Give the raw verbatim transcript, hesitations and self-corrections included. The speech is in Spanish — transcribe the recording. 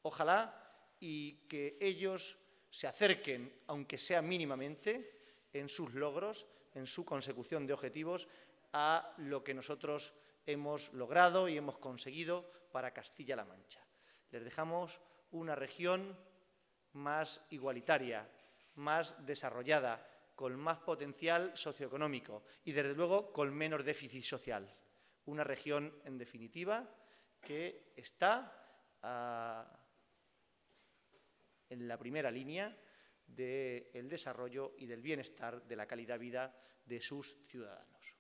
Ojalá y que ellos se acerquen, aunque sea mínimamente, en sus logros, en su consecución de objetivos, a lo que nosotros hemos logrado y hemos conseguido para Castilla-La Mancha. Les dejamos una región más igualitaria, más desarrollada, con más potencial socioeconómico y, desde luego, con menos déficit social. Una región, en definitiva, que está uh, en la primera línea del desarrollo y del bienestar, de la calidad de vida de sus ciudadanos.